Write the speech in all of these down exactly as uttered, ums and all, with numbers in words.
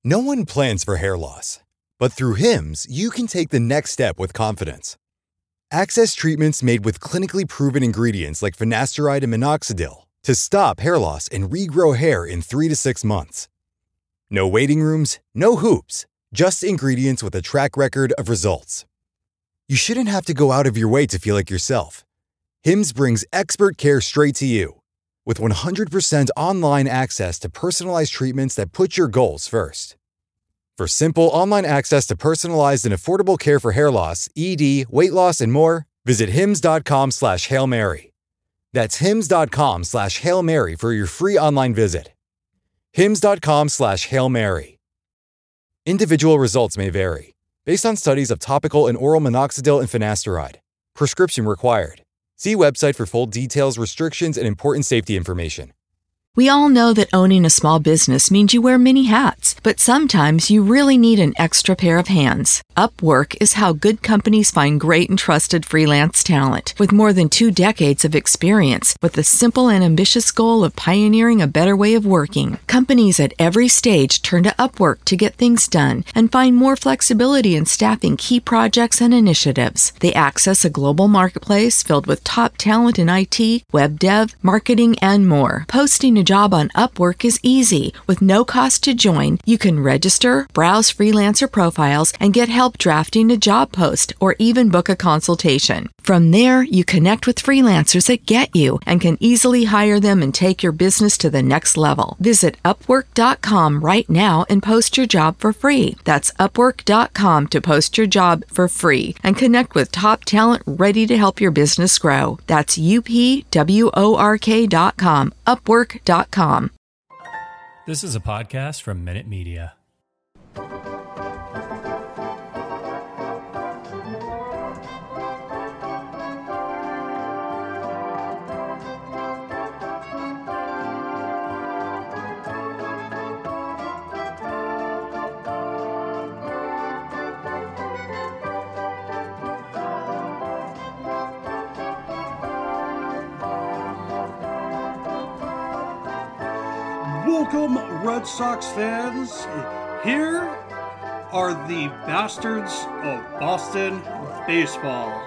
No one plans for hair loss, but through Hims, you can take the next step with confidence. Access treatments made with clinically proven ingredients like finasteride and minoxidil to stop hair loss and regrow hair in three to six months. No waiting rooms, no hoops, just ingredients with a track record of results. You shouldn't have to go out of your way to feel like yourself. Hims brings expert care straight to you. With one hundred percent online access to personalized treatments that put your goals first. For simple online access to personalized and affordable care for hair loss, E D, weight loss, and more, visit hims.com slash Hail Mary. That's hims.com slash Hail Mary for your free online visit. hims.com slash Hail Mary. Individual results may vary, based on studies of topical and oral minoxidil and finasteride. Prescription required. See website for full details, restrictions, and important safety information. We all know that owning a small business means you wear many hats, but sometimes you really need an extra pair of hands. Upwork is how good companies find great and trusted freelance talent. With more than two decades of experience, with the simple and ambitious goal of pioneering a better way of working, companies at every stage turn to Upwork to get things done and find more flexibility in staffing key projects and initiatives. They access a global marketplace filled with top talent in I T, web dev, marketing, and more. Posting a job on Upwork is easy. With no cost to join, you can register, browse freelancer profiles, and get help drafting a job post or even book a consultation. From there, you connect with freelancers that get you and can easily hire them and take your business to the next level. Visit upwork dot com right now and post your job for free. That's upwork dot com to post your job for free and connect with top talent ready to help your business grow. That's U P W O R K dot com, upwork dot com. This is a podcast from Minute Media. Welcome, Red Sox fans. Here are the bastards of Boston baseball.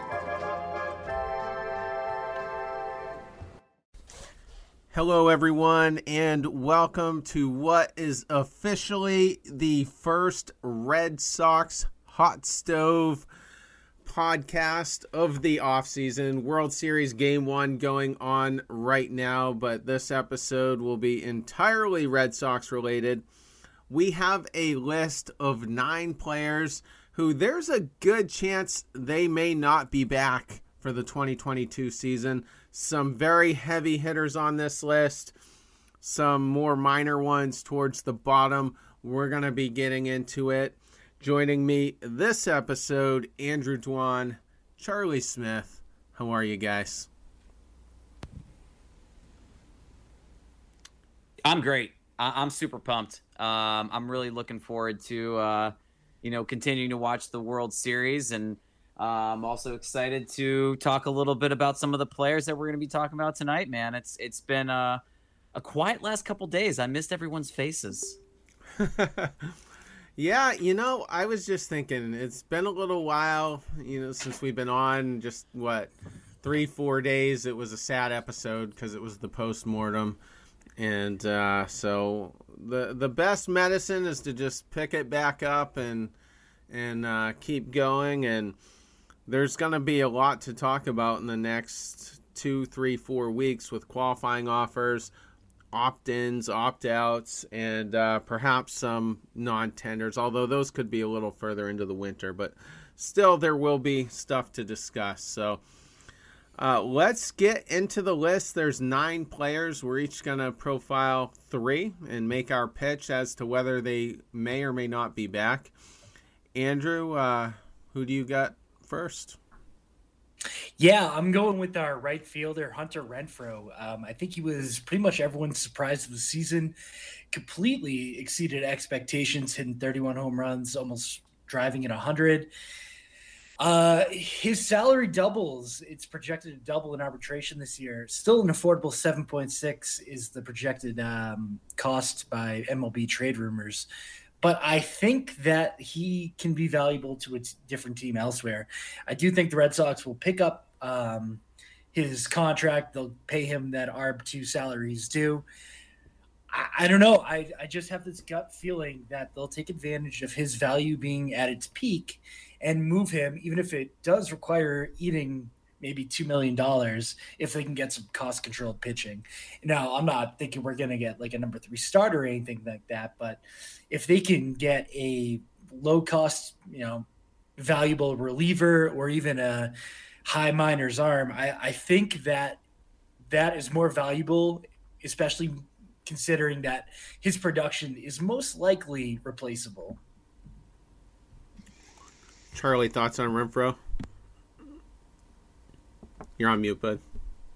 Hello, everyone, and welcome to what is officially the first Red Sox Hot Stove podcast of the offseason. World Series Game one going on right now, but this episode will be entirely Red Sox related. We have a list of nine players who there's a good chance they may not be back for the twenty twenty-two season. Some very heavy hitters on this list, some more minor ones towards the bottom. We're going to be getting into it. Joining me this episode, Andrew Dwan, Charlie Smith. How are you guys? I'm great. I- I'm super pumped. Um, I'm really looking forward to, uh, you know, continuing to watch the World Series. And uh, I'm also excited to talk a little bit about some of the players that we're going to be talking about tonight, man. It's It's been uh, a quiet last couple days. I missed everyone's faces. Yeah, you know, I was just thinking, it's been a little while, you know, since we've been on, just, what, three, four days. It was a sad episode because it was the post-mortem. And uh, so the the best medicine is to just pick it back up and, and uh, keep going. And there's going to be a lot to talk about in the next two, three, four weeks with qualifying offers, opt-ins, opt-outs, and uh, perhaps some non-tenders, although those could be a little further into the winter. But still, there will be stuff to discuss. So uh, let's get into the list. There's nine players. We're each going to profile three and make our pitch as to whether they may or may not be back. Andrew, uh, who do you got first? Yeah, I'm going with our right fielder, Hunter Renfroe. Um, I think he was pretty much everyone's surprise of the season. Completely exceeded expectations, hitting thirty-one home runs, almost driving at one hundred. Uh, his salary doubles. It's projected to double in arbitration this year. Still an affordable seven point six is the projected um, cost by M L B trade rumors. but I think that he can be valuable to a t- different team elsewhere. I do think the Red Sox will pick up um, his contract. They'll pay him that A R B two salary he's due. I, I don't know. I, I just have this gut feeling that they'll take advantage of his value being at its peak and move him, even if it does require eating maybe two million dollars if they can get some cost-controlled pitching. Now, I'm not thinking we're going to get like a number three starter or anything like that, but if they can get a low-cost, you know, valuable reliever or even a high miner's arm, I, I think that that is more valuable, especially considering that his production is most likely replaceable. Charlie, thoughts on Renfroe? You're on mute, bud.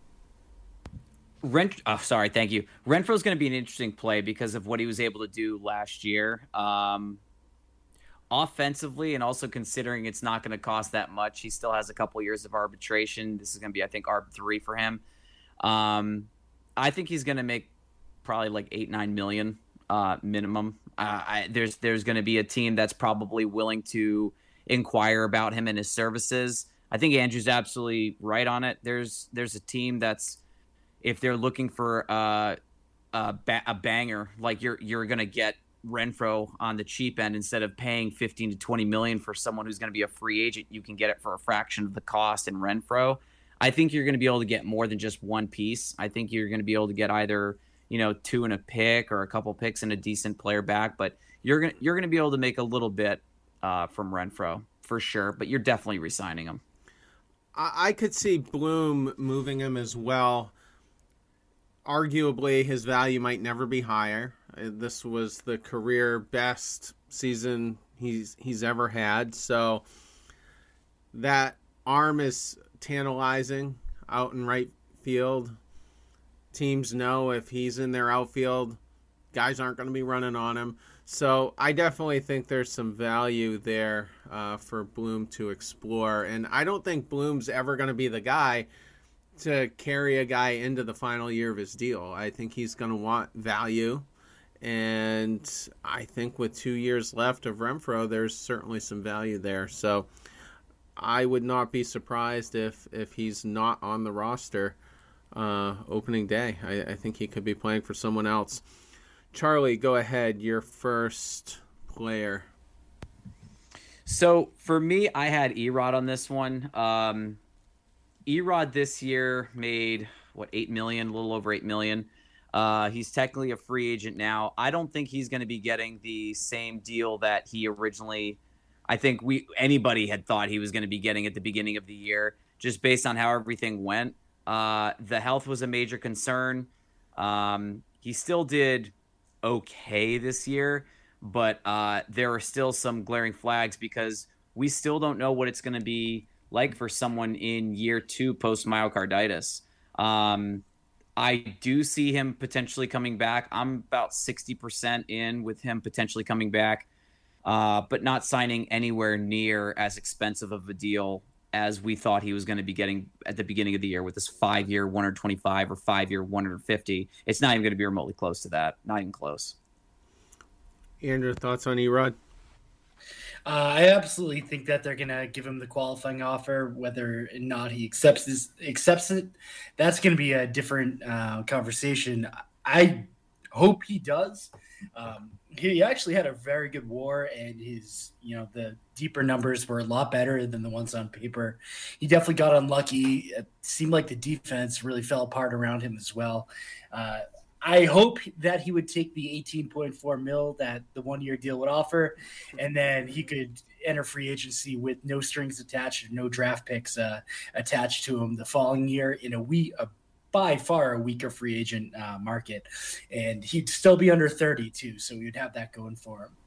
Rent. Oh, sorry. Thank you. Renfroe's going to be an interesting play because of what he was able to do last year. Um, offensively, and also considering it's not going to cost that much, he still has a couple years of arbitration. This is going to be, I think, A R B three for him. Um, I think he's going to make probably like eight, nine million uh, minimum. Uh, I, there's there's going to be a team that's probably willing to inquire about him and his services. I think Andrew's absolutely right on it. There's there's a team that's, if they're looking for uh, a, ba- a banger, like you're you're gonna get Renfroe on the cheap end instead of paying fifteen to twenty million for someone who's going to be a free agent. You can get it for a fraction of the cost in Renfroe. I think you're going to be able to get more than just one piece. I think you're going to be able to get either, you know, two and a pick or a couple picks and a decent player back. But you're gonna you're gonna be able to make a little bit uh, from Renfroe for sure. But you're definitely re-signing him. I could see Bloom moving him as well. Arguably, his value might never be higher. This was the career best season he's he's ever had. So that arm is tantalizing out in right field. Teams know if he's in their outfield, guys aren't going to be running on him. So I definitely think there's some value there uh, for Bloom to explore. And I don't think Bloom's ever going to be the guy to carry a guy into the final year of his deal. I think he's going to want value. And I think with two years left of Renfroe, there's certainly some value there. So I would not be surprised if, if he's not on the roster uh, opening day. I, I think he could be playing for someone else. Charlie, go ahead. Your first player. So for me, I had Erod on this one. Um, Erod this year made what eight million, a little over eight million. Uh, he's technically a free agent now. I don't think he's going to be getting the same deal that he originally, I think we anybody had thought he was going to be getting at the beginning of the year, just based on how everything went. Uh, the health was a major concern. Um, he still did okay this year, but uh, there are still some glaring flags because we still don't know what it's going to be like for someone in year two post myocarditis. Um, I do see him potentially coming back. I'm about sixty percent in with him potentially coming back, uh, but not signing anywhere near as expensive of a deal as we thought he was going to be getting at the beginning of the year with this five-year one hundred twenty-five or five-year one hundred fifty. It's not even going to be remotely close to that. Not even close. Andrew, thoughts on Erod? Uh, I absolutely think that they're going to give him the qualifying offer, whether or not he accepts this, accepts it. That's going to be a different uh, conversation. I hope he does. Um, he actually had a very good WAR, and his, you know, the deeper numbers were a lot better than the ones on paper. He definitely got unlucky. It seemed like the defense really fell apart around him as well. Uh, I hope that he would take the eighteen point four mil that the one-year deal would offer, and then he could enter free agency with no strings attached, no draft picks uh, attached to him the following year in a we a by far a weaker free agent uh, market, and he'd still be under thirty too, so we'd have that going for him.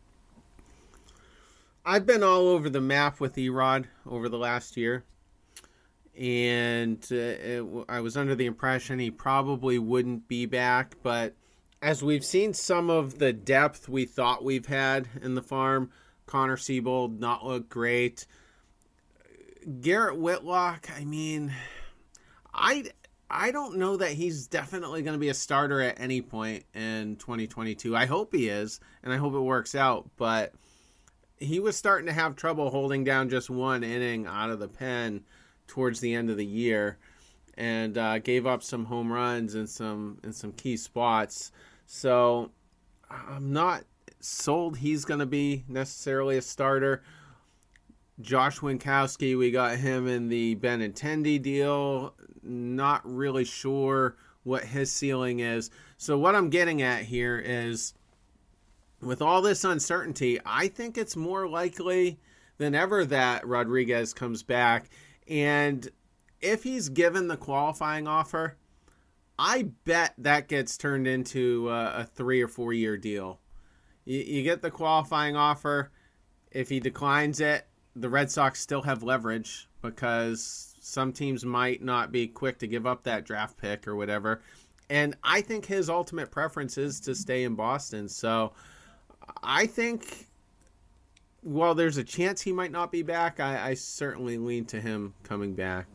I've been all over the map with Erod over the last year, and uh, it, I was under the impression he probably wouldn't be back, but as we've seen some of the depth we thought we've had in the farm, Connor Siebold not look great. Garrett Whitlock, I mean, I I don't know that he's definitely going to be a starter at any point in twenty twenty-two. I hope he is, and I hope it works out, but he was starting to have trouble holding down just one inning out of the pen towards the end of the year, and uh, gave up some home runs in some in some key spots. So I'm not sold he's going to be necessarily a starter. Josh Winkowski, we got him in the Benintendi deal. Not really sure what his ceiling is. So what I'm getting at here is, with all this uncertainty, I think it's more likely than ever that Rodriguez comes back. And if he's given the qualifying offer, I bet that gets turned into a, a three or four year deal. You, you get the qualifying offer. If he declines it, the Red Sox still have leverage because some teams might not be quick to give up that draft pick or whatever. And I think his ultimate preference is to stay in Boston. So I think while there's a chance he might not be back, I, I certainly lean to him coming back.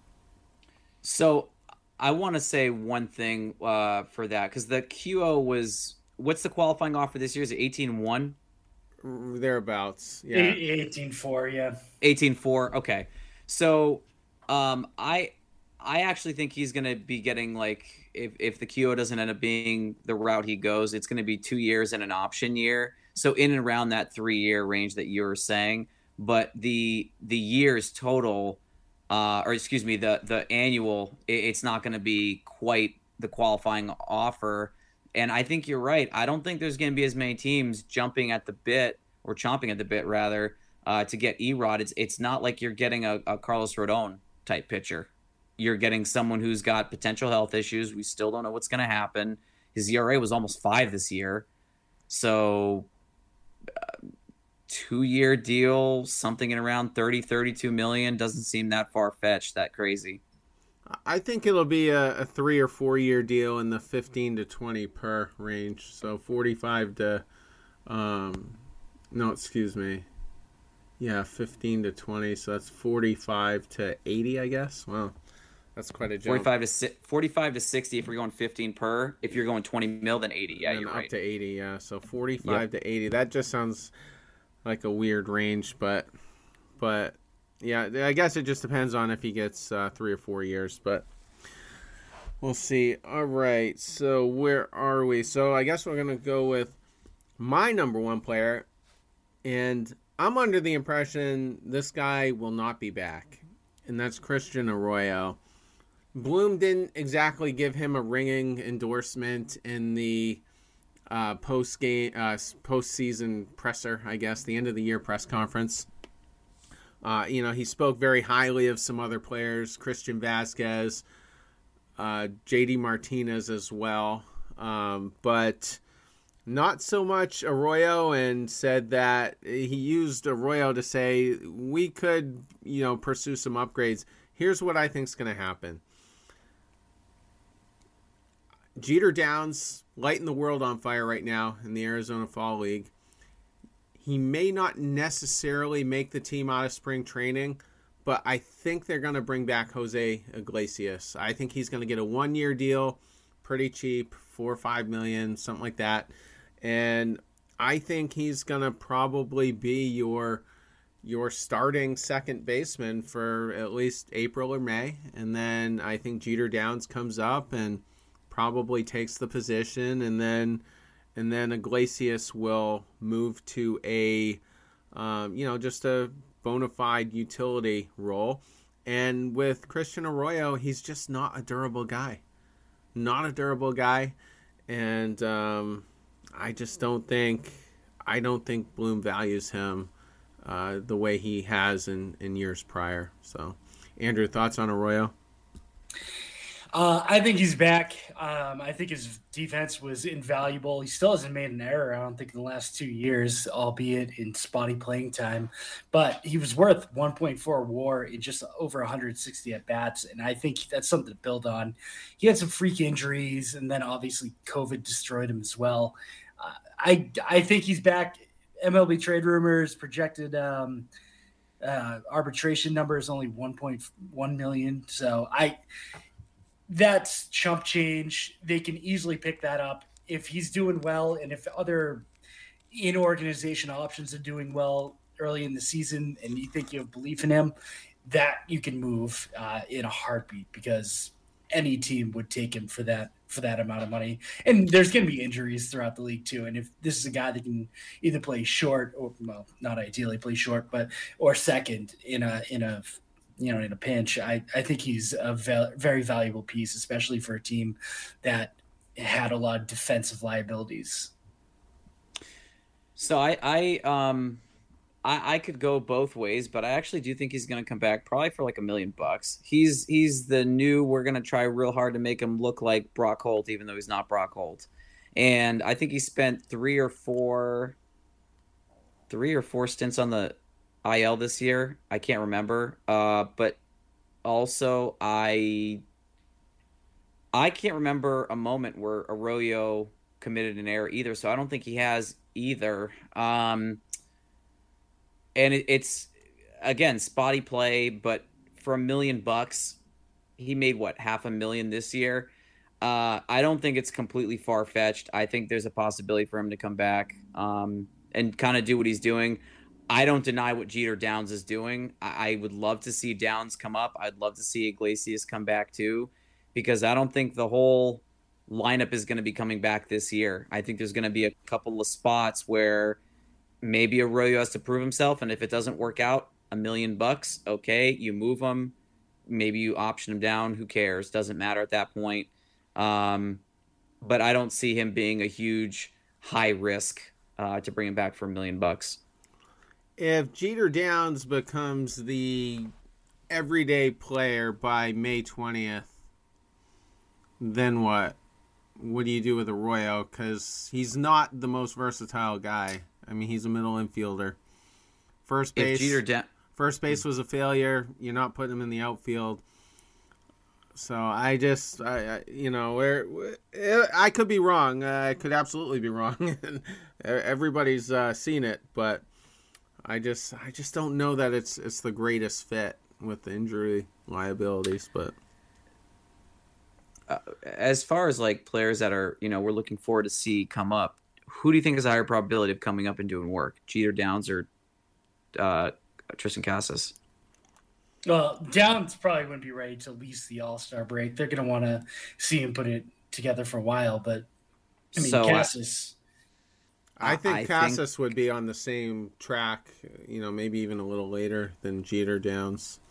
So I want to say one thing uh, for that, because the Q O was, what's the qualifying offer this year? Is it eighteen one? Thereabouts, yeah. eighteen four, yeah. eighteen four, okay. So um, I I actually think he's going to be getting, like, if, if the Q O doesn't end up being the route he goes, it's going to be two years and an option year. So in and around that three-year range that you were saying. But the the years total, uh, or excuse me, the, the annual, it, it's not going to be quite the qualifying offer. And I think you're right. I don't think there's going to be as many teams jumping at the bit, or chomping at the bit, rather, uh, to get Erod. It's it's not like you're getting a, a Carlos Rodon type pitcher. You're getting someone who's got potential health issues. We still don't know what's going to happen. His E R A was almost five this year. So uh, two-year deal, something in around thirty, thirty-two million doesn't seem that far-fetched, that crazy. I think it'll be a, a three or four year deal in the fifteen to twenty per range. So forty-five to, um, no, excuse me. Yeah, fifteen to twenty. So that's forty-five to eighty, I guess. Wow, that's quite a jump. forty-five to forty-five to sixty if we're going fifteen per. If you're going twenty mil, then eighty. Yeah, and you're up right. to eighty. Yeah, so forty-five Yep. to eighty. That just sounds like a weird range, but, but. Yeah, I guess it just depends on if he gets uh, three or four years, but we'll see. All right, so where are we? So I guess we're going to go with my number one player, and I'm under the impression this guy will not be back, and that's Christian Arroyo. Bloom didn't exactly give him a ringing endorsement in the uh, post-game, uh, post-season presser, I guess, the end of the year press conference. Uh, you know, he spoke very highly of some other players, Christian Vasquez, uh, J D Martinez as well, um, but not so much Arroyo, and said that he used Arroyo to say, we could, you know, pursue some upgrades. Here's what I think is going to happen. Jeter Downs lighting the world on fire right now in the Arizona Fall League. He may not necessarily make the team out of spring training, but I think they're going to bring back Jose Iglesias. I think he's going to get a one-year deal, pretty cheap, four or five million, something like that. And I think he's going to probably be your your starting second baseman for at least April or May. And then I think Jeter Downs comes up and probably takes the position, and then and then Iglesias will move to a, um, you know, just a bona fide utility role. And with Christian Arroyo, he's just not a durable guy. Not a durable guy. And um, I just don't think, I don't think Bloom values him uh, the way he has in, in years prior. So, Andrew, thoughts on Arroyo? Uh, I think he's back. Um, I think his defense was invaluable. He still hasn't made an error, I don't think, in the last two years, albeit in spotty playing time. But he was worth one point four WAR in just over one hundred sixty at-bats, and I think that's something to build on. He had some freak injuries, and then obviously COVID destroyed him as well. Uh, I, I think he's back. M L B trade rumors projected um, uh, arbitration number is only one point one million. So I – that's chump change. They can easily pick that up if he's doing well, and if other in-organization options are doing well early in the season, and you think you have belief in him, that you can move uh, in a heartbeat, because any team would take him for that for that amount of money. And there's going to be injuries throughout the league too. And if this is a guy that can either play short or, well, not ideally play short, but or second in a in a you know in a pinch, I I think he's a ve- very valuable piece, especially for a team that had a lot of defensive liabilities. So I, I, um, I, I could go both ways, but I actually do think he's going to come back probably for like a million bucks. He's he's the new. We're going to try real hard to make him look like Brock Holt, even though he's not Brock Holt. And I think he spent three or four, three or four stints on the I L this year. I can't remember. Uh, but also I, I can't remember a moment where Arroyo committed an error either. So I don't think he has either. Um, and it, it's, again, spotty play, but for a million bucks, he made what, half a million this year. Uh, I don't think it's completely far-fetched. I think there's a possibility for him to come back um, and kind of do what he's doing. I don't deny what Jeter Downs is doing. I, I would love to see Downs come up. I'd love to see Iglesias come back too, because I don't think the whole lineup is going to be coming back this year. I think there's going to be a couple of spots where maybe Arroyo has to prove himself, and if it doesn't work out, a million bucks, okay, you move him. Maybe you option him down. Who cares? Doesn't matter at that point. Um, but I don't see him being a huge high risk uh, to bring him back for a million bucks. If Jeter Downs becomes the everyday player by May twentieth, then what? What do you do with Arroyo? Because he's not the most versatile guy. I mean, he's a middle infielder. First base, if Jeter da- first base was a failure. You're not putting him in the outfield. So I just, I, I you know, where I could be wrong. I could absolutely be wrong. Everybody's uh, seen it, but I just, I just don't know that it's it's the greatest fit with the injury liabilities. But uh, as far as like players that are, you know, we're looking forward to see come up, who do you think has a higher probability of coming up and doing work? Jeter Downs or uh, Tristan Casas? Well, Downs probably wouldn't be ready to lease the All-Star break. They're going to want to see him put it together for a while. But, I mean, so, Casas... I think I Casas think... would be on the same track, you know, maybe even a little later than Jeter Downs.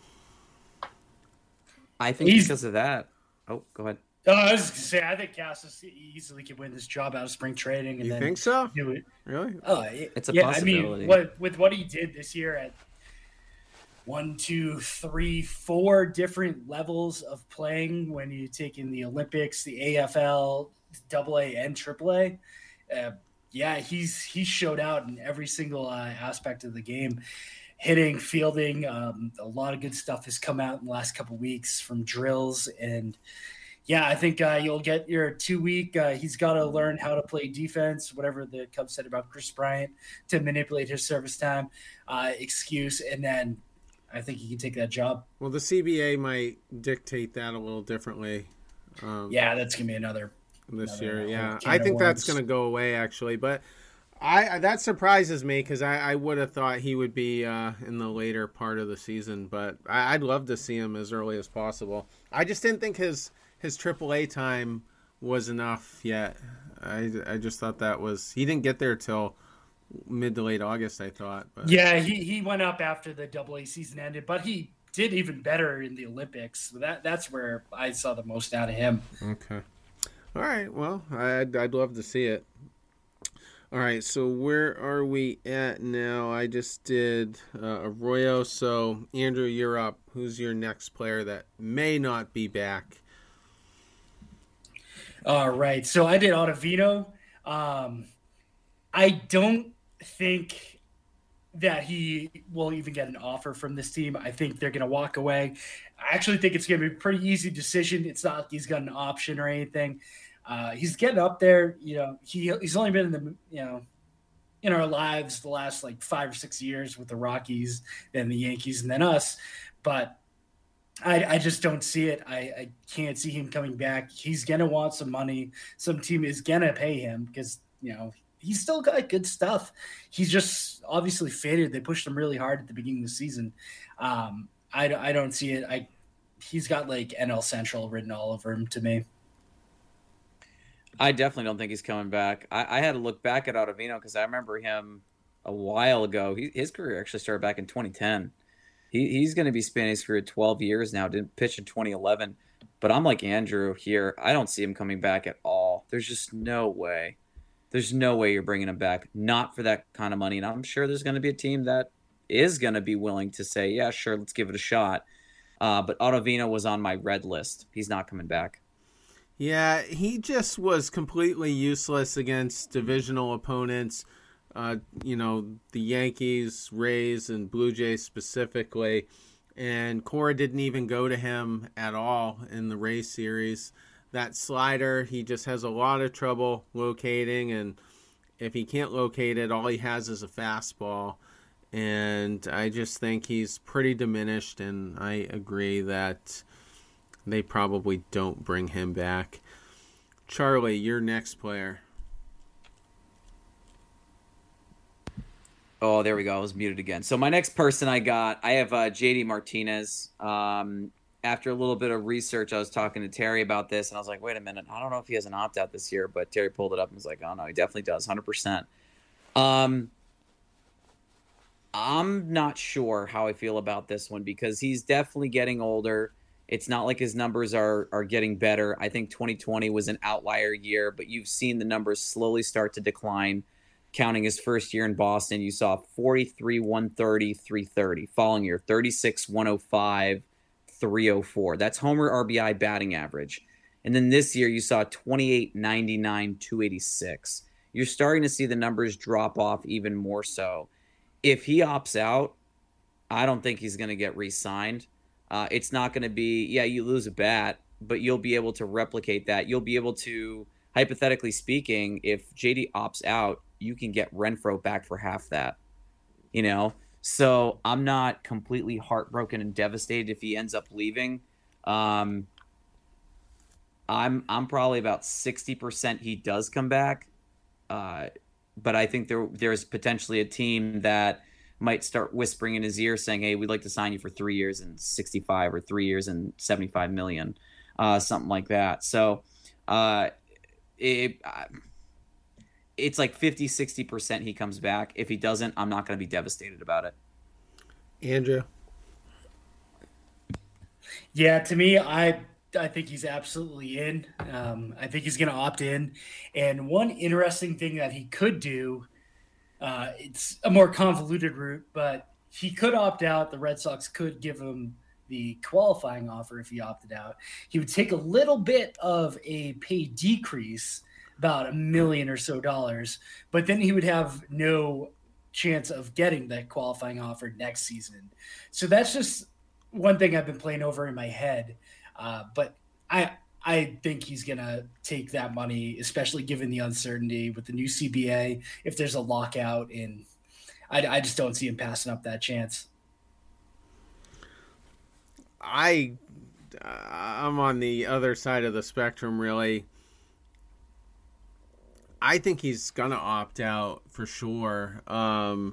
I think He's... because of that. Oh, go ahead. Oh, I was going to say, I think Casas easily could win this job out of spring training. And you then think so? Do it. Really? Oh, it, it's a yeah, possibility. I mean, what, with what he did this year at one, two, three, four different levels of playing when you take in the Olympics, the A F L, Double A, and Triple A. Uh, yeah, he's he showed out in every single uh, aspect of the game, hitting, fielding. Um, a lot of good stuff has come out in the last couple of weeks from drills, and yeah, I think uh, you'll get your two week. Uh, he's got to learn how to play defense, whatever the Cubs said about Chris Bryant, to manipulate his service time uh, excuse, and then I think he can take that job. Well, the C B A might dictate that a little differently. Um, yeah, that's gonna be another this another year. Yeah, I think that's gonna go away actually, but I that surprises me because I, I would have thought he would be uh, in the later part of the season, but I, I'd love to see him as early as possible. I just didn't think his his triple A time was enough yet. I, I just thought that was he didn't get there till mid to late August, I thought. But. Yeah, he, he went up after the Double A season ended, but he did even better in the Olympics. So that that's where I saw the most out of him. Okay. All right. Well, I'd I'd love to see it. All right. So where are we at now? I just did uh, Arroyo. So Andrew, you're up. Who's your next player that may not be back? All right. So I did Ottavino. Um, I don't think that he will even get an offer from this team. I think they're going to walk away. I actually think it's going to be a pretty easy decision. It's not like he's got an option or anything. Uh, he's getting up there. You know, he he's only been in the, you know, in our lives the last like five or six years with the Rockies, then the Yankees, and then us. But I, I just don't see it. I, I can't see him coming back. He's going to want some money. Some team is going to pay him because, you know, he's still got good stuff. He's just obviously faded. They pushed him really hard at the beginning of the season. Um, I, I don't see it. I He's got like N L Central written all over him to me. I definitely don't think he's coming back. I, I had to look back at Ottavino because I remember him a while ago. He, his career actually started back in twenty ten. He, he's going to be spanning his career twelve years now. Didn't pitch in twenty eleven. But I'm like Andrew here. I don't see him coming back at all. There's just no way. There's no way you're bringing him back. Not for that kind of money. And I'm sure there's going to be a team that is going to be willing to say, yeah, sure, let's give it a shot. Uh, but Ottavino was on my red list. He's not coming back. Yeah, he just was completely useless against divisional opponents. Uh, you know, the Yankees, Rays, and Blue Jays specifically. And Cora didn't even go to him at all in the Rays series. That slider, he just has a lot of trouble locating. And if he can't locate it, all he has is a fastball. And I just think he's pretty diminished. And I agree that they probably don't bring him back. Charlie, your next player. Oh, there we go. I was muted again. So my next person I got, I have uh, J D Martinez. Um, after a little bit of research, I was talking to Terry about this, and I was like, wait a minute. I don't know if he has an opt-out this year, but Terry pulled it up and was like, oh, no, he definitely does, one hundred percent. Um, I'm not sure how I feel about this one because he's definitely getting older. It's not like his numbers are are getting better. I think twenty twenty was an outlier year, but you've seen the numbers slowly start to decline. Counting his first year in Boston, you saw forty-three, one thirty, three thirty. Following year, thirty-six, one oh five, three oh four. That's homer R B I batting average. And then this year, you saw twenty-eight, ninety-nine, two eighty-six. You're starting to see the numbers drop off even more so. If he opts out, I don't think he's going to get re-signed. Uh, it's not going to be, yeah, you lose a bat, but you'll be able to replicate that. You'll be able to, hypothetically speaking, if J D opts out, you can get Renfroe back for half that, you know? So I'm not completely heartbroken and devastated if he ends up leaving. Um, I'm I'm probably about sixty percent he does come back. Uh, but I think there there's potentially a team that might start whispering in his ear saying, hey, we'd like to sign you for three years and sixty-five or three years and seventy-five million, uh, something like that. So uh, it, it's like fifty, sixty percent he comes back. If he doesn't, I'm not going to be devastated about it. Andrew? Yeah, to me, I I think he's absolutely in. Um, I think he's going to opt in. And one interesting thing that he could do, uh, it's a more convoluted route, but he could opt out. The Red Sox could give him the qualifying offer if he opted out. He would take a little bit of a pay decrease, about a million or so dollars, but then he would have no chance of getting that qualifying offer next season. So that's just one thing I've been playing over in my head. Uh, but I I think he's going to take that money, especially given the uncertainty with the new C B A, if there's a lockout. And I, I just don't see him passing up that chance. I, I'm on the other side of the spectrum, really. I think he's going to opt out for sure. Um,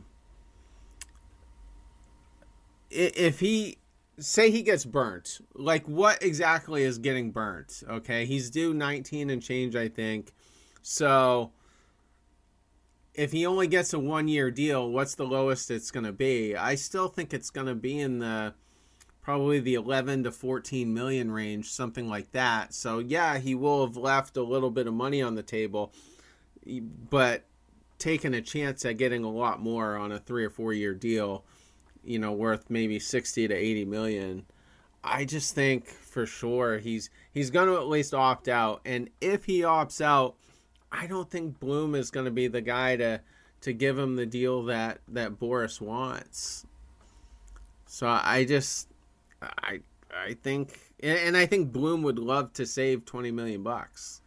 if he... Say he gets burnt. Like, what exactly is getting burnt? Okay, he's due nineteen and change, I think. So, if he only gets a one-year deal, what's the lowest it's going to be? I still think it's going to be in the probably the eleven to fourteen million range, something like that. So, yeah, he will have left a little bit of money on the table, but taking a chance at getting a lot more on a three or four-year deal, you know, worth maybe sixty to eighty million. I just think for sure he's he's going to at least opt out. And if he opts out, I don't think Bloom is going to be the guy to to give him the deal that that Boris wants. So I just I I think and I think Bloom would love to save twenty million bucks.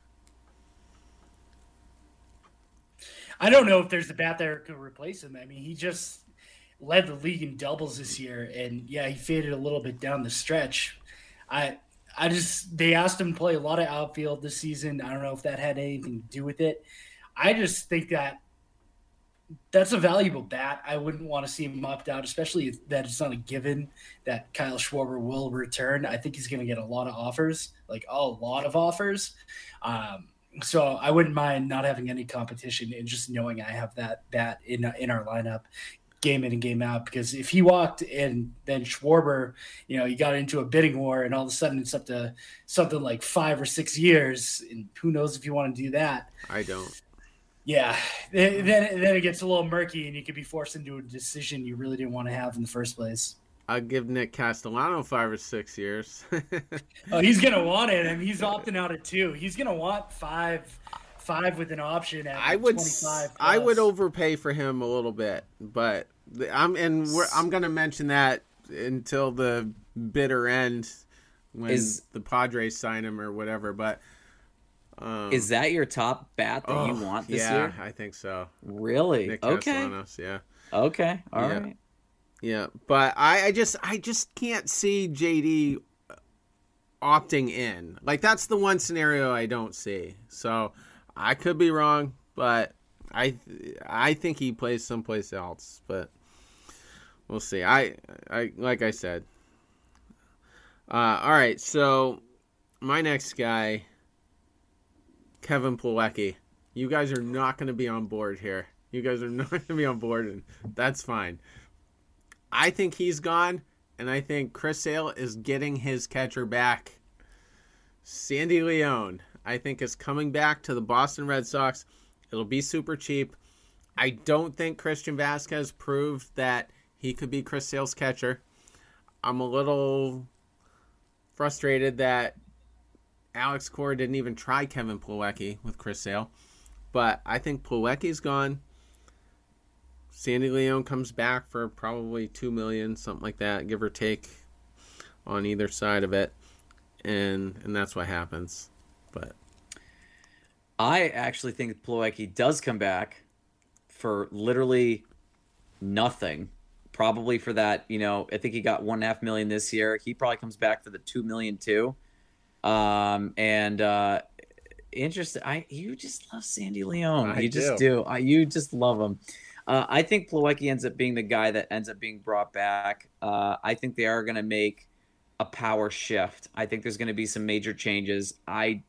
I don't know if there's a bat there could replace him. I mean, he just led the league in doubles this year, and yeah, he faded a little bit down the stretch. I I just they asked him to play a lot of outfield this season. I don't know if that had anything to do with it. I just think that that's a valuable bat. I wouldn't want to see him opt out, especially if that it's not a given that Kyle Schwarber will return. I think he's going to get a lot of offers, like a lot of offers. Um, so I wouldn't mind not having any competition and just knowing I have that bat in in our lineup, game in and game out. Because if he walked and then Schwarber, you know, you got into a bidding war and all of a sudden it's up to something like five or six years, and who knows if you want to do that. I don't. Yeah, then then it gets a little murky, and you could be forced into a decision you really didn't want to have in the first place. I'll give Nick Castellano five or six years. Oh, he's gonna want it, and he's opting out at two. He's gonna want five, five with an option at I would, twenty-five. I would overpay for him a little bit, but I'm and we're, I'm gonna mention that until the bitter end when Is, the Padres sign him or whatever, but. Um, Is that your top bat that oh, you want this yeah, year? Yeah, I think so. Really? Nick okay. Castellanos, yeah. Okay. All yeah. right. Yeah, but I, I just I just can't see J D opting in. Like, that's the one scenario I don't see. So I could be wrong, but I I think he plays someplace else. But we'll see. I I like I said. Uh, all right, so my next guy. Kevin Plawecki. You guys are not going to be on board here. You guys are not going to be on board, and that's fine. I think he's gone, and I think Chris Sale is getting his catcher back. Sandy Leon, I think, is coming back to the Boston Red Sox. It'll be super cheap. I don't think Christian Vasquez proved that he could be Chris Sale's catcher. I'm a little frustrated that Alex Cora didn't even try Kevin Plawecki with Chris Sale. But I think Plawecki's gone. Sandy Leon comes back for probably two million dollars, something like that, give or take, on either side of it. And and that's what happens. But I actually think Plawecki does come back for literally nothing. Probably for that, you know, I think he got one and a half million this year. He probably comes back for the two million too. Um, and, uh, interesting. I, you just love Sandy Leon. I you just do. do. I, you just love him. Uh, I think Plawecki ends up being the guy that ends up being brought back. Uh, I think they are going to make a power shift. I think there's going to be some major changes. I,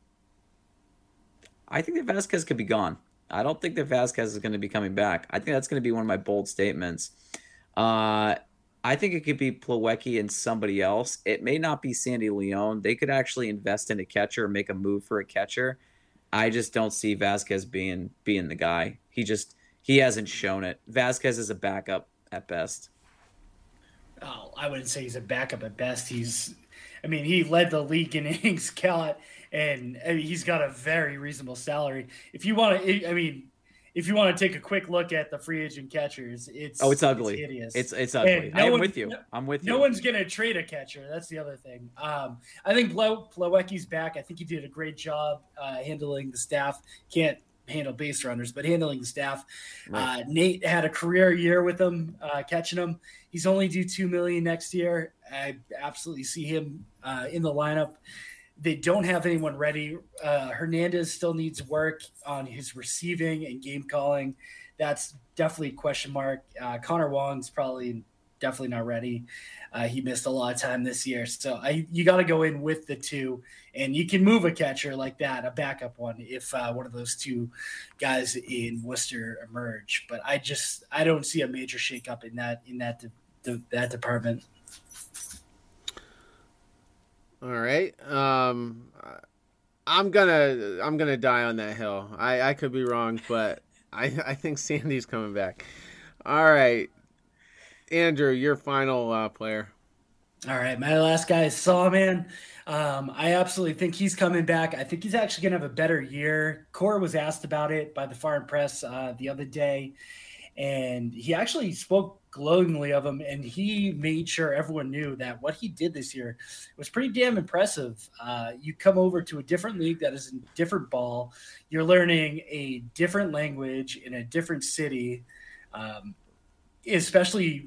I think that Vasquez could be gone. I don't think that Vasquez is going to be coming back. I think that's going to be one of my bold statements. Uh, I think it could be Plawecki and somebody else. It may not be Sandy Leon. They could actually invest in a catcher or make a move for a catcher. I just don't see Vasquez being being the guy. He just he hasn't shown it. Vasquez is a backup at best. Oh, I wouldn't say he's a backup at best. He's, I mean, he led the league in innings count, and I mean, he's got a very reasonable salary. If you want to, I mean. If you want to take a quick look at the free agent catchers, it's oh, it's ugly. It's hideous. It's it's ugly. No I'm one, with you. No, I'm with no you. No one's gonna trade a catcher. That's the other thing. Um, I think Plawecki's back. I think he did a great job uh, handling the staff. Can't handle base runners, but handling the staff. Right. Uh, Nate had a career year with him, uh, catching him. He's only due two million next year. I absolutely see him uh, in the lineup. They don't have anyone ready. Uh, Hernandez still needs work on his receiving and game calling. That's definitely a question mark. Uh, Connor Wong's probably definitely not ready. Uh, he missed a lot of time this year. So I, you got to go in with the two, and you can move a catcher like that, a backup one, if uh, one of those two guys in Worcester emerge. But I just I don't see a major shakeup in that in that de- de- that department. All right. Um, I'm gonna I'm gonna die on that hill. I, I could be wrong, but I I think Sandy's coming back. All right, Andrew, your final uh, player. All right, my last guy is Sawman. Um, I absolutely think he's coming back. I think he's actually gonna have a better year. Cora was asked about it by the Farm Press uh, the other day, and he actually spoke glowingly of him, and he made sure everyone knew that what he did this year was pretty damn impressive. Uh, you come over to a different league that is a different ball. You're learning a different language in a different city, um, especially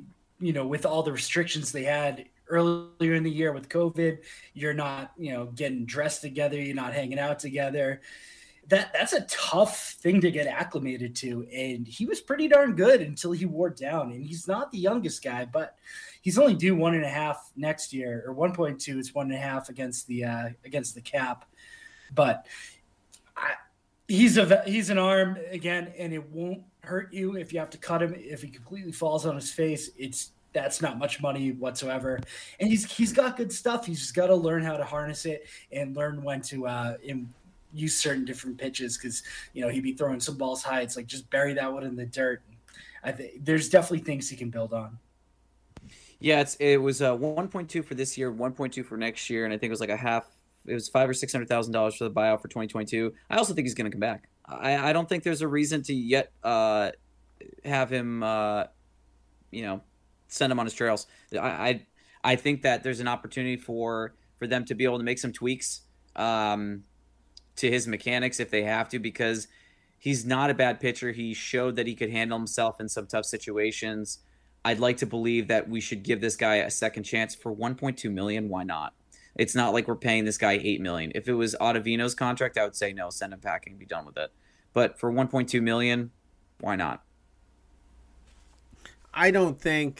you know, with all the restrictions they had earlier in the year with COVID, you're not, you know, getting dressed together, you're not hanging out together. That that's a tough thing to get acclimated to. And he was pretty darn good until he wore down. And he's not the youngest guy, but he's only due one and a half next year, or one point two. It's one and a half against the uh, against the cap. But I, he's a he's an arm again, and it won't hurt you if you have to cut him. If he completely falls on his face, it's that's not much money whatsoever. And he's he's got good stuff. He's just got to learn how to harness it and learn when to uh, in, use certain different pitches, because you know he'd be throwing some balls high. It's like just bury that one in the dirt. I think there's definitely things he can build on. Yeah, it's it was uh, one point two for this year, one point two for next year, and I think it was like a half. It was five or six hundred thousand dollars for the buyout for twenty twenty-two. I also think he's going to come back. I, I don't think there's a reason to yet uh, have him, uh, you know, send him on his trails. I, I I think that there's an opportunity for for them to be able to make some tweaks um, to his mechanics if they have to, because he's not a bad pitcher. He showed that he could handle himself in some tough situations. I'd like to believe that we should give this guy a second chance for one point two million dollars. Why not? It's not like we're paying this guy eight million dollars. If it was Ottavino's contract, I would say no, send him packing, be done with it. But for one point two million dollars, why not? I don't think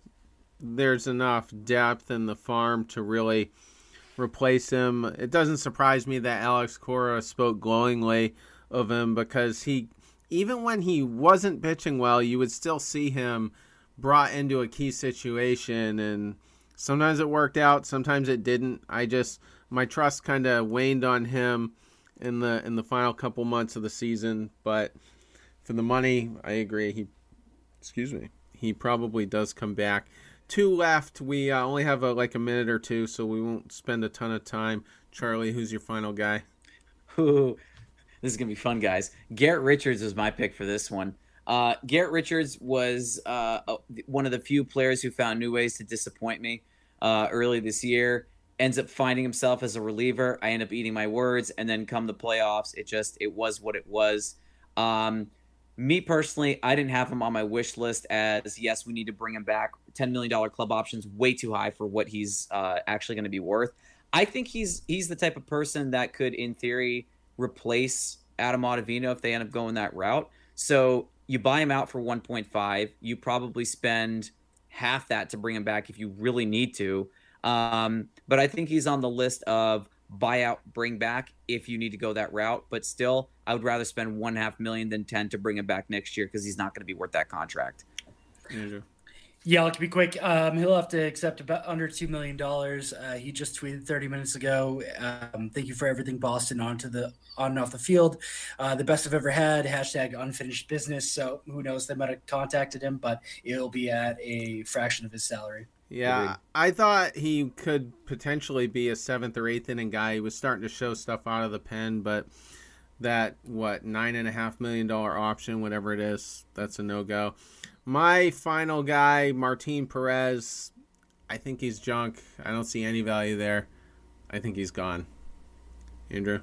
there's enough depth in the farm to really replace him. It doesn't surprise me that Alex Cora spoke glowingly of him, because he, even when he wasn't pitching well, you would still see him brought into a key situation, and sometimes it worked out, sometimes it didn't. I just, my trust kind of waned on him in the in the final couple months of the season. But for the money, I agree. He, excuse me, he probably does come back. Two left. We uh, only have a, like a minute or two, so we won't spend a ton of time. Charlie, who's your final guy? Ooh, this is gonna be fun, guys. Garrett Richards was my pick for this one. Uh, Garrett Richards was uh, one of the few players who found new ways to disappoint me uh, early this year. Ends up finding himself as a reliever. I end up eating my words, and then come the playoffs, it just it was what it was. Um, me personally, I didn't have him on my wish list as, yes, we need to bring him back. ten million dollars club options, way too high for what he's uh, actually going to be worth. I think he's he's the type of person that could, in theory, replace Adam Ottavino if they end up going that route. So you buy him out for one point five. You probably spend half that to bring him back if you really need to. Um, but I think he's on the list of buyout, bring back if you need to go that route. But still, I would rather spend one half million than ten to bring him back next year, because he's not going to be worth that contract. Andrew. Yeah, I'll be quick. Um, he'll have to accept about under two million dollars. Uh, he just tweeted thirty minutes ago. Um, thank you for everything, Boston, onto the on and off the field. Uh, the best I've ever had. Hashtag unfinished business. So who knows? They might have contacted him, but it'll be at a fraction of his salary. Yeah, Agreed. I thought he could potentially be a seventh or eighth inning guy. He was starting to show stuff out of the pen, but that, what, nine and a half million dollar option, whatever it is, that's a no-go. My final guy, Martin Perez, I think he's junk. I don't see any value there. I think he's gone. Andrew?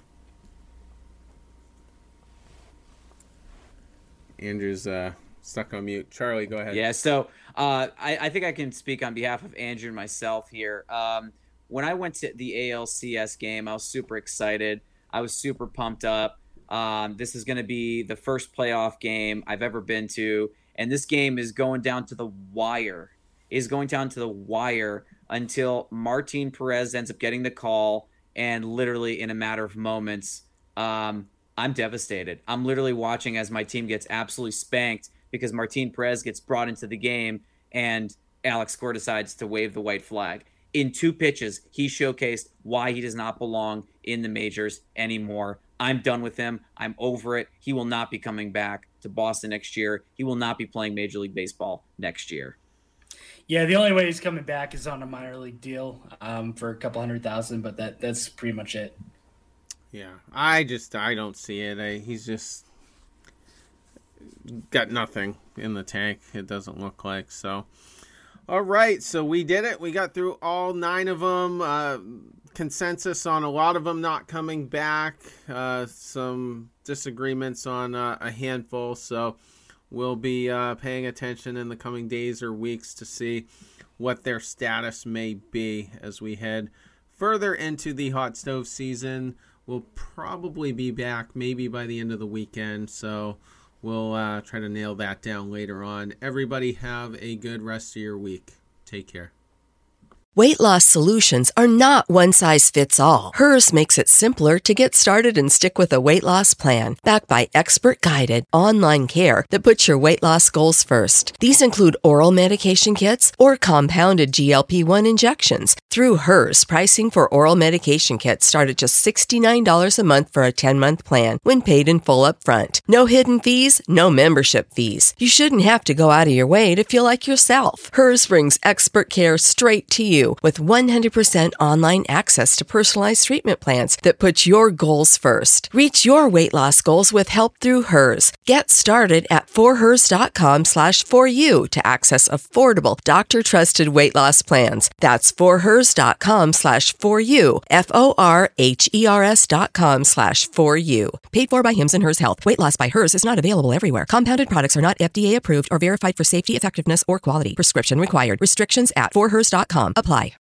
Andrew's uh, stuck on mute. Charlie, go ahead. Yeah, so uh, I, I think I can speak on behalf of Andrew and myself here. Um, when I went to the A L C S game, I was super excited. I was super pumped up. Um, this is going to be the first playoff game I've ever been to. And this game is going down to the wire, is going down to the wire until Martin Perez ends up getting the call. And literally in a matter of moments, um, I'm devastated. I'm literally watching as my team gets absolutely spanked because Martin Perez gets brought into the game and Alex Cora decides to wave the white flag. In two pitches, he showcased why he does not belong in the majors anymore. I'm done with him. I'm over it. He will not be coming back to Boston next year. He will not be playing Major League Baseball next year. Yeah, the only way he's coming back is on a minor league deal um, for a couple hundred thousand, but that that's pretty much it. Yeah, I just I don't see it. I, he's just got nothing in the tank. It doesn't look like so. All right, so we did it. We got through all nine of them. Uh, consensus on a lot of them not coming back. Uh, some disagreements on uh, a handful. So we'll be uh, paying attention in the coming days or weeks to see what their status may be as we head further into the hot stove season. We'll probably be back maybe by the end of the weekend, so we'll uh, try to nail that down later on. Everybody have a good rest of your week. Take care. Weight loss solutions are not one size fits all. Hers makes it simpler to get started and stick with a weight loss plan backed by expert-guided online care that puts your weight loss goals first. These include oral medication kits or compounded G L P one injections. Through Hers, pricing for oral medication kits start at just sixty-nine dollars a month for a ten-month plan when paid in full upfront. No hidden fees, no membership fees. You shouldn't have to go out of your way to feel like yourself. Hers brings expert care straight to you with one hundred percent online access to personalized treatment plans that put your goals first. Reach your weight loss goals with help through Hers. Get started at forhers.com slash for you to access affordable, doctor-trusted weight loss plans. That's forhers.com slash for you, F O R H E R S dot com slash for you. Paid for by Hims and Hers Health. Weight loss by Hers is not available everywhere. Compounded products are not F D A approved or verified for safety, effectiveness, or quality. Prescription required. Restrictions at forhers dot com apply.